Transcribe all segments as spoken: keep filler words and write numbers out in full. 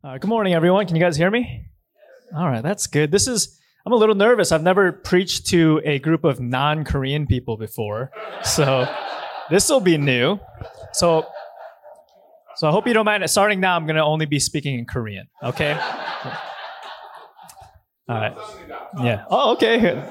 Uh, good morning, everyone. Can you guys hear me? All right, that's good. This is, I'm a little nervous. I've never preached to a group of non-Korean people before, so this will be new. So, so I hope you don't mind. Starting now, I'm going to only be speaking in Korean, okay? All right. Yeah. Oh, okay.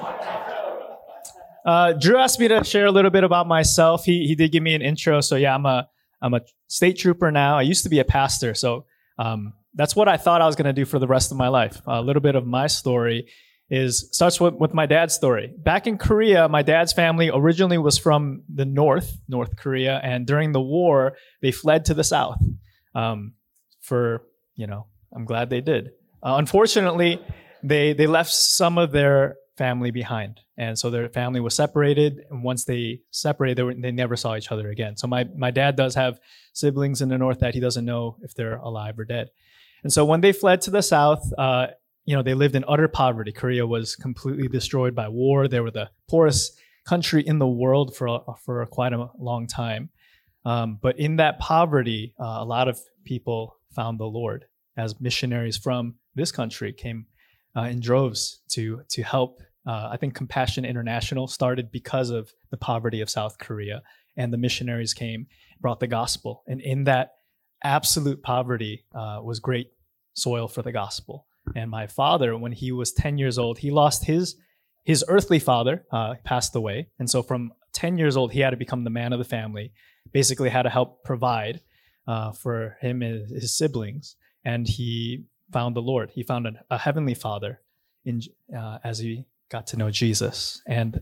Uh, Drew asked me to share a little bit about myself. He he did give me an intro. So yeah, I'm a I'm a state trooper now. I used to be a pastor, so um, that's what I thought I was going to do for the rest of my life. A little bit of my story is starts with, with my dad's story. Back in Korea, my dad's family originally was from the north, North Korea, and during the war, they fled to the south. Um, for you know, I'm glad they did. Uh, unfortunately, they they left some of their family behind, and so their family was separated. And once they separated, they, were, they never saw each other again. So my my dad does have siblings in the north that he doesn't know if they're alive or dead. And so when they fled to the south, uh, you know, they lived in utter poverty. Korea was completely destroyed by war. They were the poorest country in the world for for quite a long time. Um, but in that poverty, uh, a lot of people found the Lord as missionaries from this country came uh, in droves to to help. Uh, I think Compassion International started because of the poverty of South Korea, and the missionaries came, brought the gospel, and in that absolute poverty uh, was great soil for the gospel. And my father, when he was ten years old, he lost his his earthly father, uh, passed away. And so from ten years old, he had to become the man of the family, basically had to help provide uh, for him and his siblings. And he found the Lord. He found an, a heavenly father in uh, as he got to know Jesus. And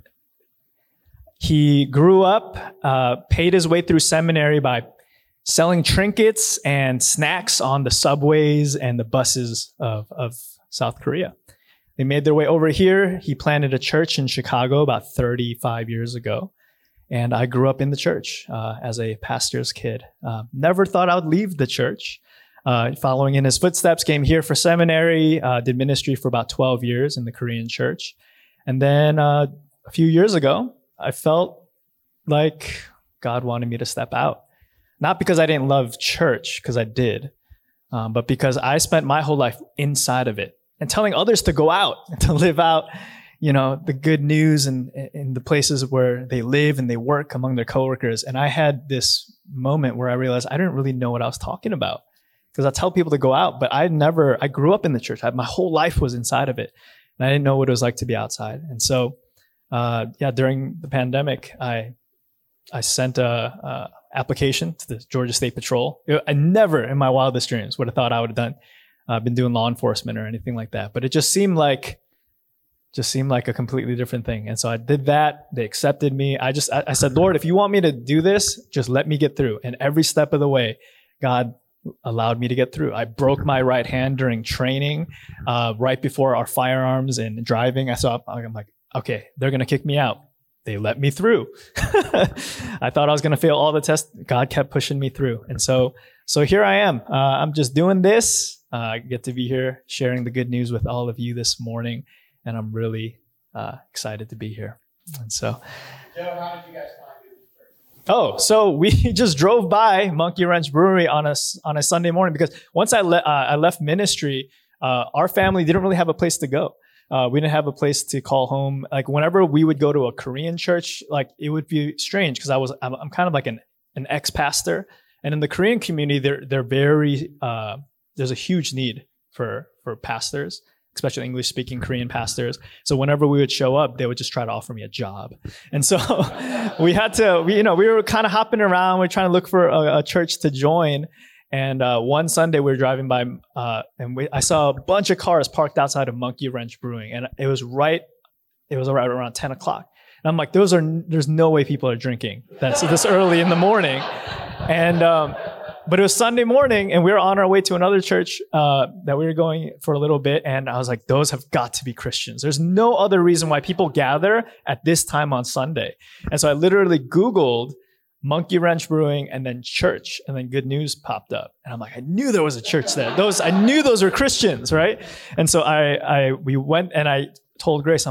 he grew up, uh, paid his way through seminary by selling trinkets and snacks on the subways and the buses of, of South Korea. They made their way over here. He planted a church in Chicago about thirty-five years ago. And I grew up in the church uh, as a pastor's kid. Uh, never thought I would leave the church. Uh, following in his footsteps, came here for seminary, uh, did ministry for about twelve years in the Korean church. And then uh, a few years ago, I felt like God wanted me to step out. Not because I didn't love church, because I did, um, but because I spent my whole life inside of it and telling others to go out and to live out, you know, the good news and in the places where they live and they work among their coworkers. And I had this moment where I realized I didn't really know what I was talking about, because I tell people to go out, but I never, I grew up in the church. I, my whole life was inside of it. And I didn't know what it was like to be outside. And so, uh, yeah, during the pandemic, I, I sent a, a application to the Georgia State Patrol. I never in my wildest dreams would have thought I would have done, uh, been doing law enforcement or anything like that. But it just seemed like, just seemed like a completely different thing. And so I did that. They accepted me. I just, I, I said, Lord, if you want me to do this, just let me get through. And every step of the way, God allowed me to get through. I broke my right hand during training, uh, right before our firearms and driving. I saw, I'm like, okay, they're going to kick me out. They let me through. I thought I was going to fail all the tests. God kept pushing me through. And so, so here I am. Uh, I'm just doing this. Uh, I get to be here sharing the good news with all of you this morning. And I'm really uh, excited to be here. And so, Joe, how did you guys find it? Oh, so we just drove by Monkey Wrench Brewery on a, on a Sunday morning, because once I, le- uh, I left ministry, uh, our family didn't really have a place to go. Uh, we didn't have a place to call home. Like whenever we would go to a Korean church, like it would be strange, because I was I'm, I'm kind of like an an ex-pastor, and in the Korean community, they're they're very uh, there's a huge need for for pastors, especially English-speaking Korean pastors. So whenever we would show up, they would just try to offer me a job. And so we had to, we, you know, we were kind of hopping around. We we're trying to look for a, a church to join. And uh, one Sunday we were driving by uh, and we, I saw a bunch of cars parked outside of Monkey Wrench Brewing. And it was right, it was right around ten o'clock. And I'm like, those are, there's no way people are drinking that's this early in the morning. And, um, But it was Sunday morning, and we were on our way to another church uh, that we were going for a little bit. And I was like, those have got to be Christians. There's no other reason why people gather at this time on Sunday. And so I literally Googled Monkey Wrench Brewing and then church, and then Good News popped up. And I'm like, I knew there was a church there. Those, I knew those were Christians, right? And so I, I, we went, and I told Grace, I'm like,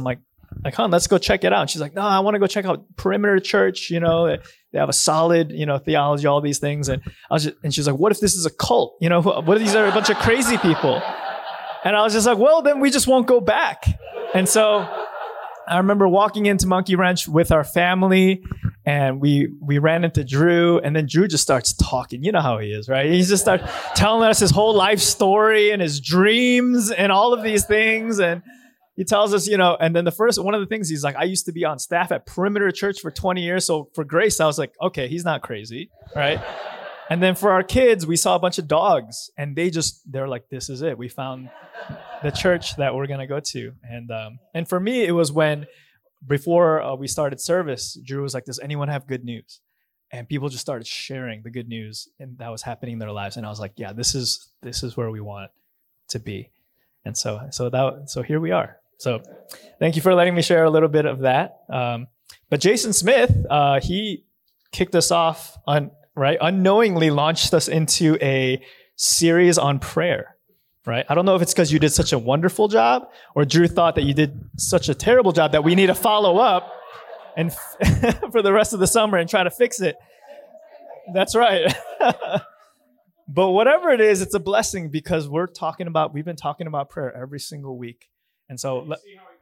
like, huh, let's go check it out. And she's like, no, I want to go check out Perimeter Church. You know, they, they have a solid, you know, theology, all these things. And I was just, and she's like, what if this is a cult? You know, what if these are a bunch of crazy people? And I was just like, well, then we just won't go back. And so I remember walking into Monkey Wrench with our family, and we we ran into Drew, and then Drew just starts talking. You know how he is, right? He just starts telling us his whole life story and his dreams and all of these things. And he tells us, you know, and then the first, one of the things he's like, I used to be on staff at Perimeter Church for twenty years. So for Grace, I was like, okay, he's not crazy, right? And then for our kids, we saw a bunch of dogs, and they just, they're like, this is it. We found the church that we're going to go to. And um, and for me, it was when, before uh, we started service, Drew was like, does anyone have good news? And people just started sharing the good news and that was happening in their lives. And I was like, yeah, this is this is where we want to be. And so so that so here we are. So thank you for letting me share a little bit of that. Um, but Jason Smith, uh, he kicked us off on, right, unknowingly launched us into a series on prayer. Right? I don't know if it's because you did such a wonderful job or Drew thought that you did such a terrible job that we need to follow up and f- for the rest of the summer and try to fix it. That's right. But whatever it is, it's a blessing because we're talking about, we've been talking about prayer every single week. And so, le-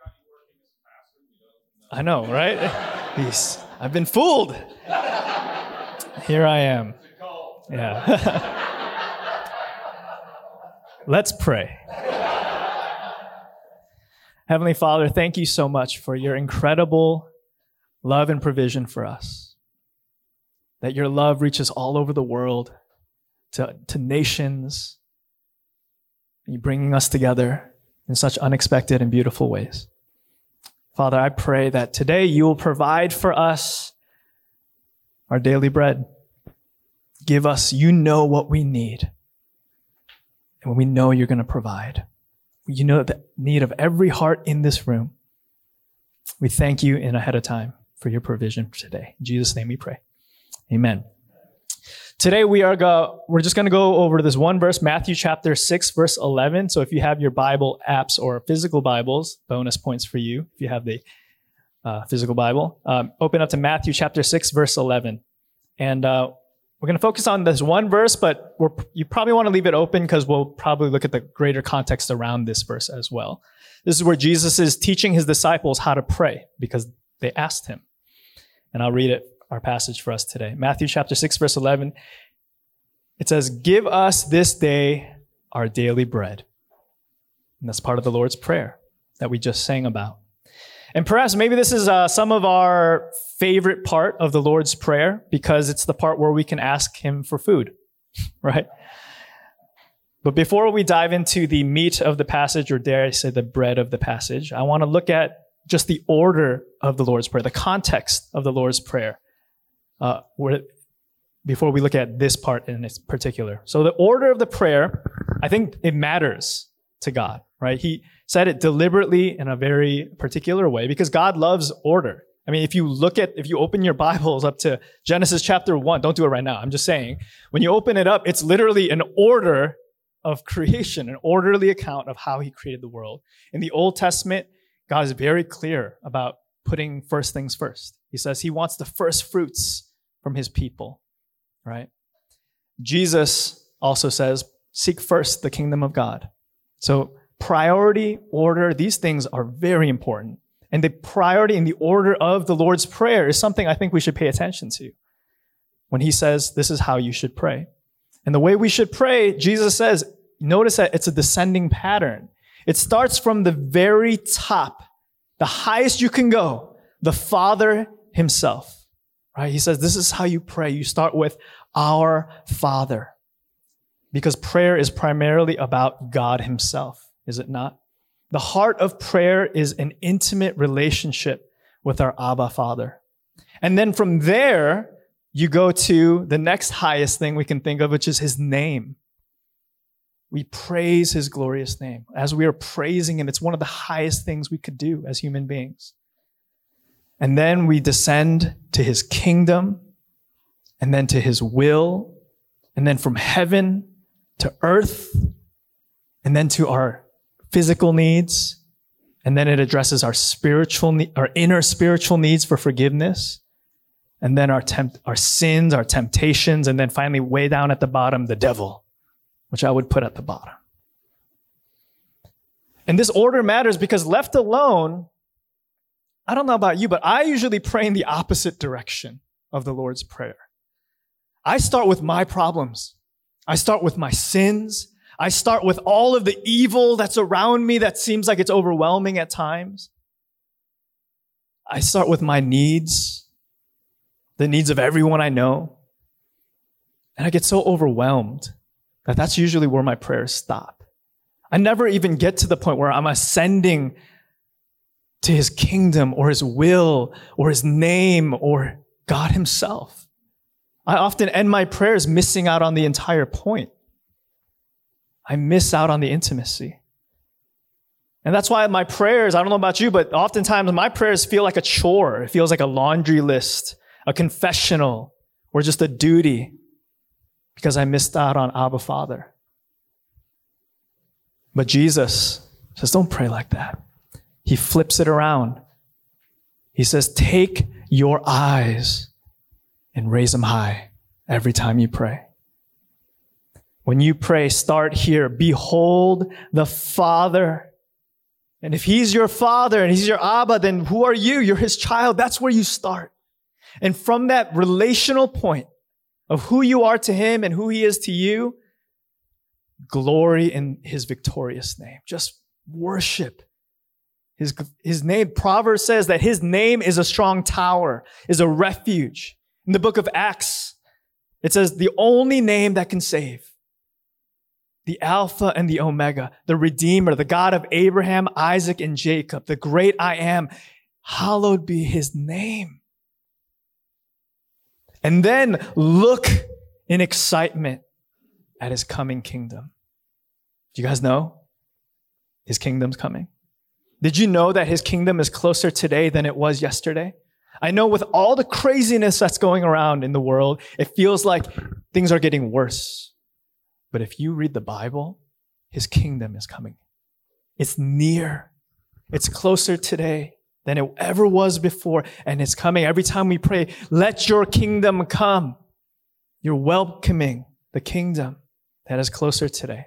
I know, right? Peace. I've been fooled. Here I am. Yeah. Let's pray. Heavenly Father, thank you so much for your incredible love and provision for us. That your love reaches all over the world, to, to nations, and you bringing us together in such unexpected and beautiful ways. Father, I pray that today you will provide for us our daily bread. Give us, you know what we need. And we know you're going to provide. You know the need of every heart in this room. We thank you in ahead of time for your provision today. In Jesus' name we pray. Amen. Today we are go, we're just going to go over this one verse, Matthew chapter six, verse eleven. So if you have your Bible apps or physical Bibles, bonus points for you if you have the uh, physical Bible. Um, open up to Matthew chapter six, verse eleven. And uh, we're going to focus on this one verse, but we're, you probably want to leave it open because we'll probably look at the greater context around this verse as well. This is where Jesus is teaching his disciples how to pray because they asked him. And I'll read it, our passage for us today. Matthew chapter six, verse eleven. It says, give us this day our daily bread. And that's part of the Lord's Prayer that we just sang about. And perhaps maybe this is uh, some of our favorite part of the Lord's Prayer because it's the part where we can ask him for food, right? But before we dive into the meat of the passage, or dare I say the bread of the passage, I want to look at just the order of the Lord's Prayer, the context of the Lord's Prayer, uh, where, before we look at this part in its particular. So the order of the prayer, I think it matters to God, right? He said it deliberately in a very particular way because God loves order. I mean, if you look at, if you open your Bibles up to Genesis chapter one, don't do it right now. I'm just saying, when you open it up, it's literally an order of creation, an orderly account of how he created the world. In the Old Testament, God is very clear about putting first things first. He says he wants the first fruits from his people, right? Jesus also says, seek first the kingdom of God. So priority, order, these things are very important. And the priority and the order of the Lord's Prayer is something I think we should pay attention to when he says, this is how you should pray. And the way we should pray, Jesus says, notice that it's a descending pattern. It starts from the very top, the highest you can go, the Father himself, right? He says, this is how you pray. You start with our Father, because prayer is primarily about God himself. Is it not? The heart of prayer is an intimate relationship with our Abba Father. And then from there, you go to the next highest thing we can think of, which is his name. We praise his glorious name. As we are praising him, it's one of the highest things we could do as human beings. And then we descend to his kingdom, and then to his will, and then from heaven to earth, and then to our physical needs, And then it addresses our spiritual, ne- our inner spiritual needs for forgiveness. And then our tempt, our sins, our temptations. And then finally, way down at the bottom, the devil, which I would put at the bottom. And this order matters because left alone, I don't know about you, but I usually pray in the opposite direction of the Lord's Prayer. I start with my problems. I start with my sins. I start with all of the evil that's around me that seems like it's overwhelming at times. I start with my needs, the needs of everyone I know. And I get so overwhelmed that that's usually where my prayers stop. I never even get to the point where I'm ascending to his kingdom or his will or his name or God himself. I often end my prayers missing out on the entire point. I miss out on the intimacy. And that's why my prayers, I don't know about you, but oftentimes my prayers feel like a chore. It feels like a laundry list, a confessional, or just a duty because I missed out on Abba Father. But Jesus says, don't pray like that. He flips it around. He says, take your eyes and raise them high every time you pray. When you pray, start here. Behold the Father. And if he's your father and he's your Abba, then who are you? You're his child. That's where you start. And from that relational point of who you are to him and who he is to you, glory in his victorious name. Just worship his, his name. Proverbs says that his name is a strong tower, is a refuge. In the book of Acts, it says the only name that can save. The Alpha and the Omega, the Redeemer, the God of Abraham, Isaac, and Jacob, the great I am. Hallowed be his name. And then look in excitement at his coming kingdom. Do you guys know his kingdom's coming? Did you know that his kingdom is closer today than it was yesterday? I know with all the craziness that's going around in the world, it feels like things are getting worse. But if you read the Bible, his kingdom is coming. It's near. It's closer today than it ever was before. And it's coming. Every time we pray, let your kingdom come. You're welcoming the kingdom that is closer today.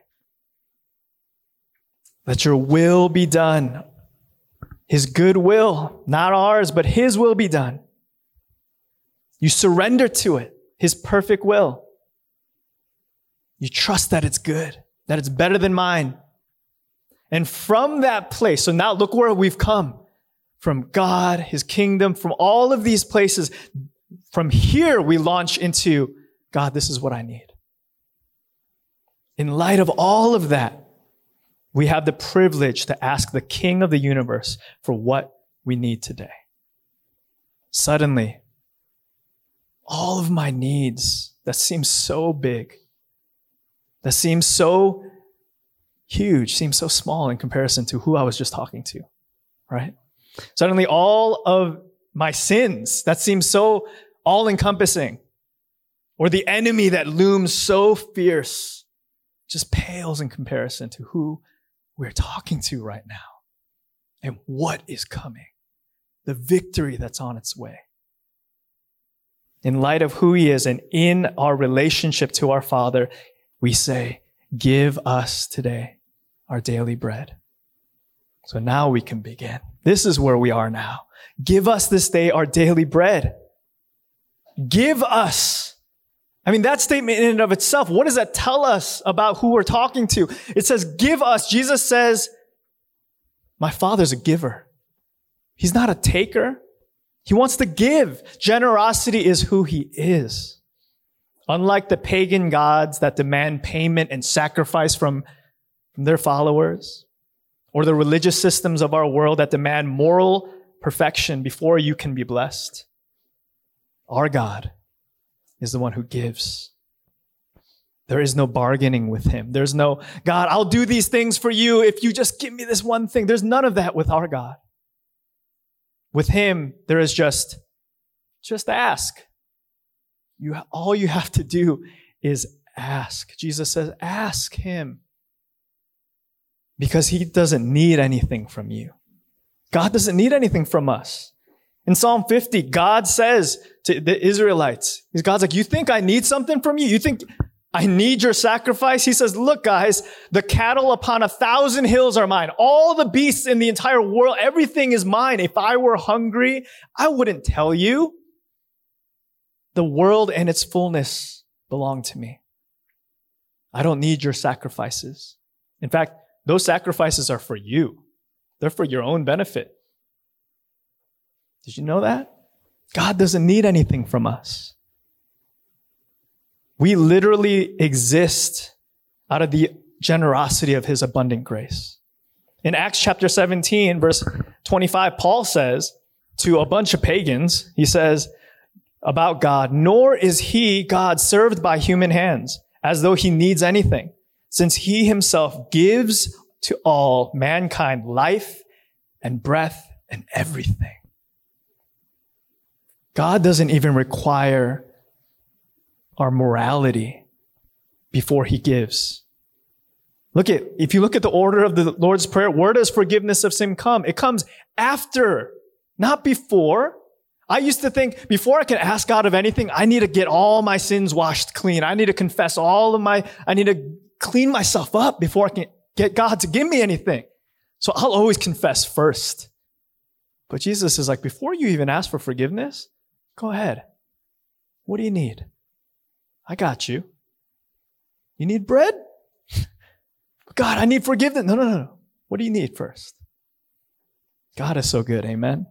Let your will be done. His good will, not ours, but his will be done. You surrender to it, his perfect will. You trust that it's good, that it's better than mine. And from that place, so now look where we've come. From God, his kingdom, from all of these places. From here, we launch into, God, this is what I need. In light of all of that, we have the privilege to ask the King of the universe for what we need today. Suddenly, all of my needs that seem so big, that seems so huge, seems so small in comparison to who I was just talking to, right? Suddenly all of my sins that seem so all-encompassing, or the enemy that looms so fierce, just pales in comparison to who we're talking to right now and what is coming, the victory that's on its way. In light of who he is and in our relationship to our Father, we say, give us today our daily bread. So now we can begin. This is where we are now. Give us this day our daily bread. Give us. I mean, that statement in and of itself, what does that tell us about who we're talking to? It says, give us. Jesus says, my Father's a giver. He's not a taker. He wants to give. Generosity is who he is. Unlike the pagan gods that demand payment and sacrifice from, from their followers, or the religious systems of our world that demand moral perfection before you can be blessed, our God is the one who gives. There is no bargaining with him. There's no, God, I'll do these things for you if you just give me this one thing. There's none of that with our God. With him, there is just, just ask. You, all you have to do is ask. Jesus says, ask him. Because he doesn't need anything from you. God doesn't need anything from us. In Psalm fifty, God says to the Israelites, God's like, you think I need something from you? You think I need your sacrifice? He says, look, guys, the cattle upon a thousand hills are mine. All the beasts in the entire world, everything is mine. If I were hungry, I wouldn't tell you. The world and its fullness belong to me. I don't need your sacrifices. In fact, those sacrifices are for you. They're for your own benefit. Did you know that? God doesn't need anything from us. We literally exist out of the generosity of his abundant grace. In Acts chapter seventeen, verse twenty-five, Paul says to a bunch of pagans, he says about God, nor is he, God, served by human hands, as though he needs anything, since he himself gives to all mankind life and breath and everything. God doesn't even require our morality before he gives. Look at, if you look at the order of the Lord's Prayer, where does forgiveness of sin come? It comes after, not before. I used to think before I can ask God of anything, I need to get all my sins washed clean. I need to confess all of my, I need to clean myself up before I can get God to give me anything. So I'll always confess first. But Jesus is like, before you even ask for forgiveness, go ahead. What do you need? I got you. You need bread? God, I need forgiveness. No, no, no, no. What do you need first? God is so good. Amen.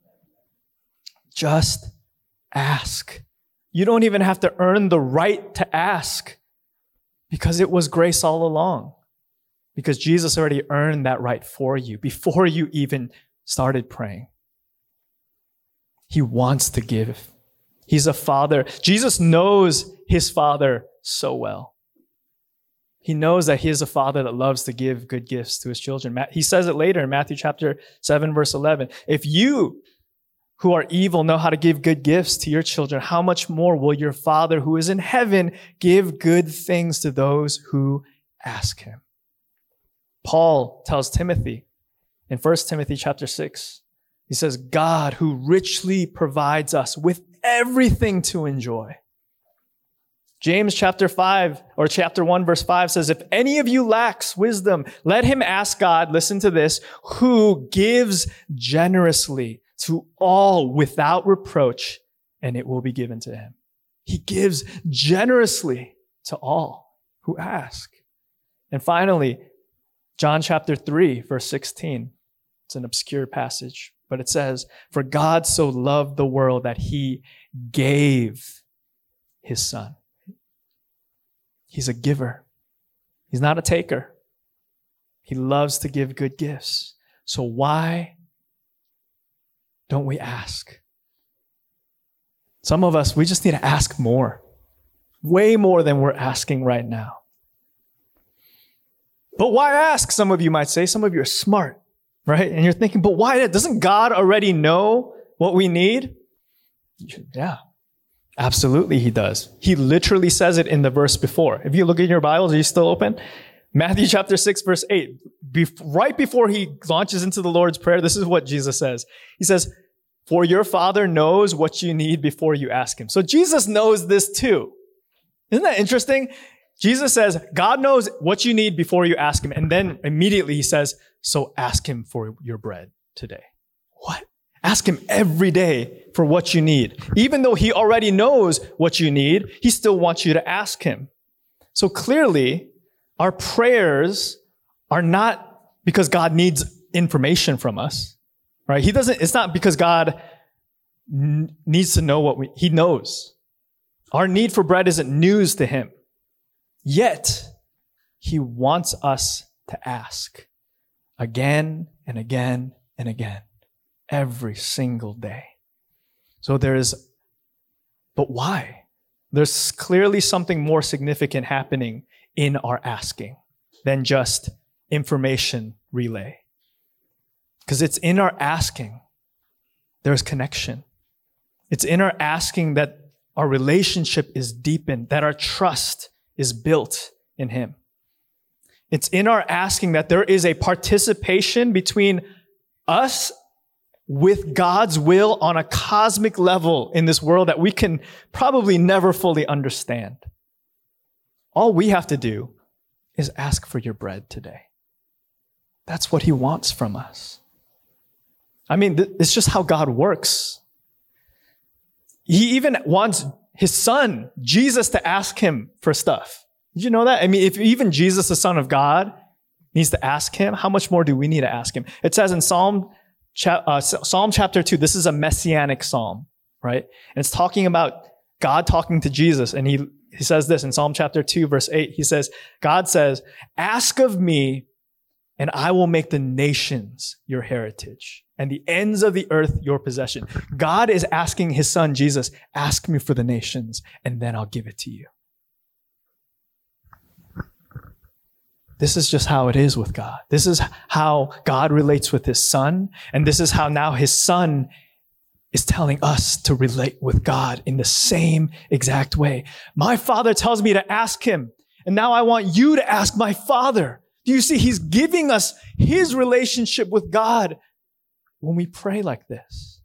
Just ask. You don't even have to earn the right to ask because it was grace all along. Because Jesus already earned that right for you before you even started praying. He wants to give. He's a father. Jesus knows his father so well. He knows that he is a father that loves to give good gifts to his children. He says it later in Matthew chapter seven, verse eleven. If you who are evil know how to give good gifts to your children, how much more will your Father who is in heaven give good things to those who ask him? Paul tells Timothy in First Timothy chapter six, he says, God who richly provides us with everything to enjoy. James chapter five or chapter one verse five says, if any of you lacks wisdom, let him ask God, listen to this, who gives generously to all without reproach, and it will be given to him. He gives generously to all who ask. And finally, John chapter three, verse sixteen. It's an obscure passage, but it says, for God so loved the world that he gave his son. He's a giver. He's not a taker. He loves to give good gifts. So why don't we ask? Some of us, we just need to ask more. Way more than we're asking right now. But why ask? Some of you might say. Some of you are smart, right? And you're thinking, but why? Doesn't God already know what we need? Yeah, absolutely he does. He literally says it in the verse before. If you look in your Bibles, are you still open? Matthew chapter six, verse eight. Be- right before he launches into the Lord's Prayer, this is what Jesus says. He says, for your Father knows what you need before you ask him. So Jesus knows this too. Isn't that interesting? Jesus says, God knows what you need before you ask him. And then immediately he says, so ask him for your bread today. What? Ask him every day for what you need. Even though he already knows what you need, he still wants you to ask him. So clearly, our prayers are not because God needs information from us, right? He doesn't, it's not because God n- needs to know what we, he knows. Our need for bread isn't news to him. Yet, he wants us to ask again and again and again, every single day. So there is, but why? There's clearly something more significant happening in our asking than just information relay. Because it's in our asking, there's connection. It's in our asking that our relationship is deepened, that our trust is built in him. It's in our asking that there is a participation between us with God's will on a cosmic level in this world that we can probably never fully understand. All we have to do is ask for your bread today. That's what he wants from us. I mean, th- it's just how God works. He even wants his son, Jesus, to ask him for stuff. Did you know that? I mean, if even Jesus, the Son of God, needs to ask him, how much more do we need to ask him? It says in Psalm, cha- uh, Psalm chapter two, this is a messianic psalm, right? And it's talking about God talking to Jesus. And he, he says this in Psalm chapter two, verse eight. He says, God says, ask of me, and I will make the nations your heritage and the ends of the earth your possession. God is asking his son, Jesus, ask me for the nations, and then I'll give it to you. This is just how it is with God. This is how God relates with his son. And this is how now his son is telling us to relate with God in the same exact way. My Father tells me to ask him. And now I want you to ask my Father. Do you see? He's giving us his relationship with God when we pray like this.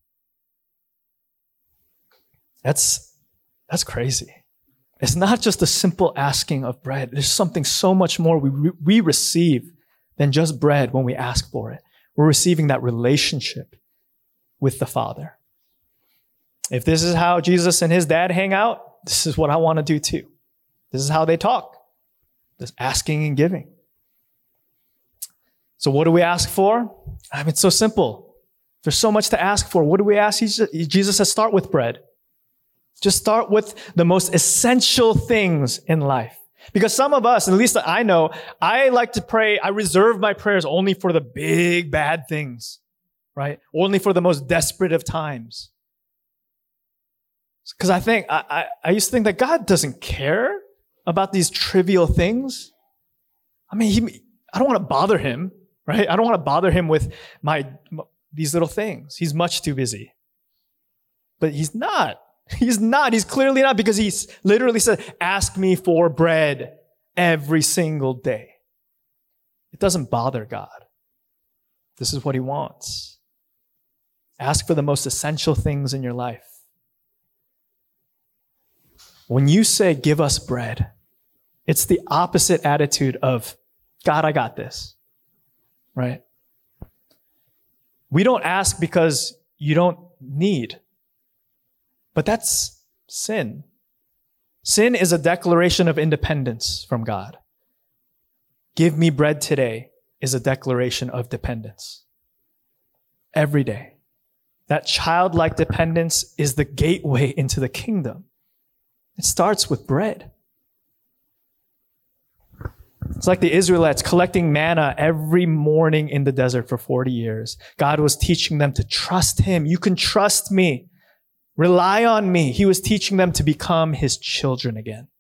That's, that's crazy. It's not just a simple asking of bread. There's something so much more we, we receive than just bread when we ask for it. We're receiving that relationship with the Father. If this is how Jesus and his dad hang out, this is what I want to do too. This is how they talk. Just asking and giving. So what do we ask for? I mean, it's so simple. There's so much to ask for. What do we ask? Jesus says, start with bread. Just start with the most essential things in life. Because some of us, at least I know, I like to pray, I reserve my prayers only for the big, bad things, right? Only for the most desperate of times. Because I think, I, I, I used to think that God doesn't care about these trivial things. I mean, he, I don't want to bother him, right? I don't want to bother him with my these little things. He's much too busy. But he's not. He's not. He's clearly not, because he's literally said, ask me for bread every single day. It doesn't bother God. This is what he wants. Ask for the most essential things in your life. When you say, give us bread, it's the opposite attitude of, God, I got this, right? We don't ask because you don't need. But that's sin. Sin is a declaration of independence from God. Give me bread today is a declaration of dependence. Every day. That childlike dependence is the gateway into the kingdom. It starts with bread. It's like the Israelites collecting manna every morning in the desert for forty years. God was teaching them to trust him. You can trust me. Rely on me. He was teaching them to become his children again.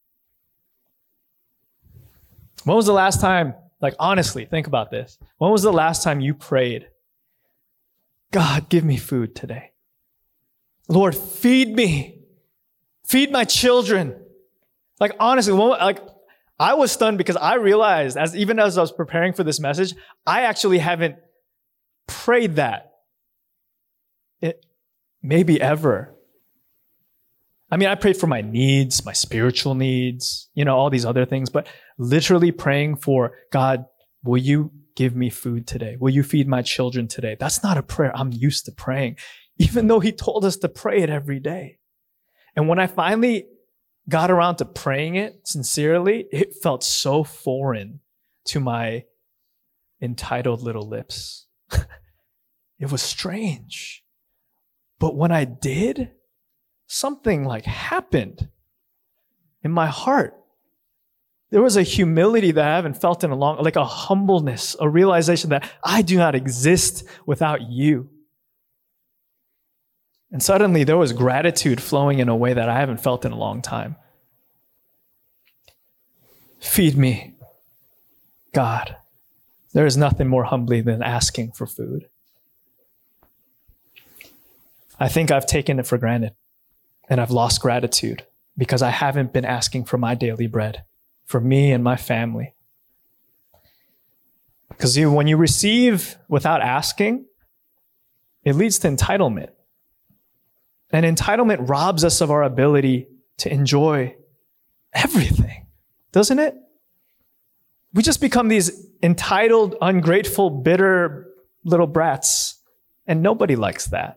When was the last time, like honestly, think about this. When was the last time you prayed, God, give me food today? Lord, feed me. Feed my children. Like honestly, when, like I was stunned because I realized, as even as I was preparing for this message, I actually haven't prayed that. It, maybe ever. I mean, I prayed for my needs, my spiritual needs, you know, all these other things, but literally praying for, God, will you give me food today? Will you feed my children today? That's not a prayer I'm used to praying, even though he told us to pray it every day. And when I finally got around to praying it sincerely, it felt so foreign to my entitled little lips. It was strange. But when I did, something like happened in my heart. There was a humility that I haven't felt in a long, like a humbleness, a realization that I do not exist without you. And suddenly there was gratitude flowing in a way that I haven't felt in a long time. Feed me, God. There is nothing more humbling than asking for food. I think I've taken it for granted. And I've lost gratitude because I haven't been asking for my daily bread, for me and my family. Because you, when you receive without asking, it leads to entitlement. And entitlement robs us of our ability to enjoy everything, doesn't it? We just become these entitled, ungrateful, bitter little brats, and nobody likes that.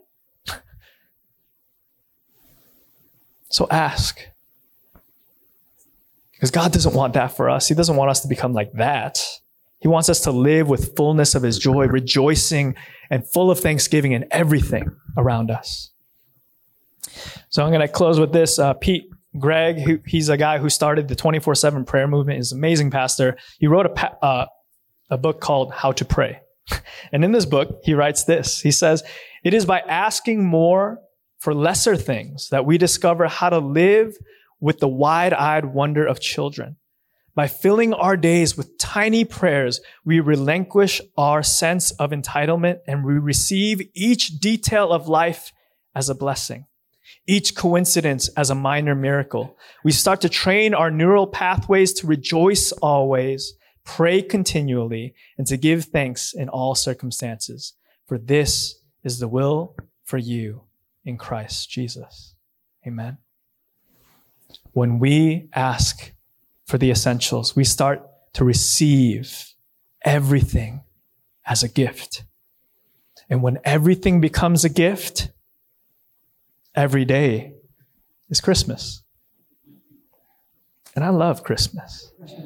So ask. Because God doesn't want that for us. He doesn't want us to become like that. He wants us to live with fullness of his joy, rejoicing and full of thanksgiving in everything around us. So I'm going to close with this. Uh, Pete Greig, who, he's a guy who started the twenty-four seven prayer movement. He's an amazing pastor. He wrote a, uh, a book called How to Pray. And in this book, he writes this. He says, "It is by asking more for lesser things that we discover how to live with the wide-eyed wonder of children. By filling our days with tiny prayers, we relinquish our sense of entitlement and we receive each detail of life as a blessing, each coincidence as a minor miracle. We start to train our neural pathways to rejoice always, pray continually, and to give thanks in all circumstances. For this is the will for you in Christ Jesus." Amen. When we ask for the essentials, we start to receive everything as a gift. And when everything becomes a gift, every day is Christmas. And I love Christmas.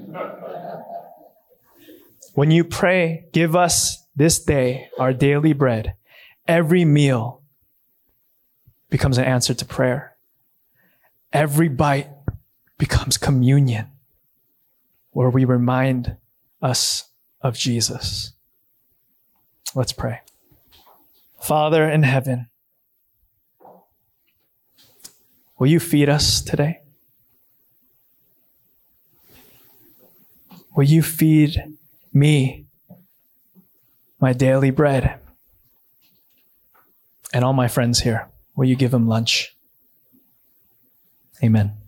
When you pray, "Give us this day our daily bread," every meal becomes an answer to prayer. Every bite becomes communion, where we remind us of Jesus. Let's pray. Father in heaven, will you feed us today? Will you feed me my daily bread? And all my friends here, will you give them lunch? Amen.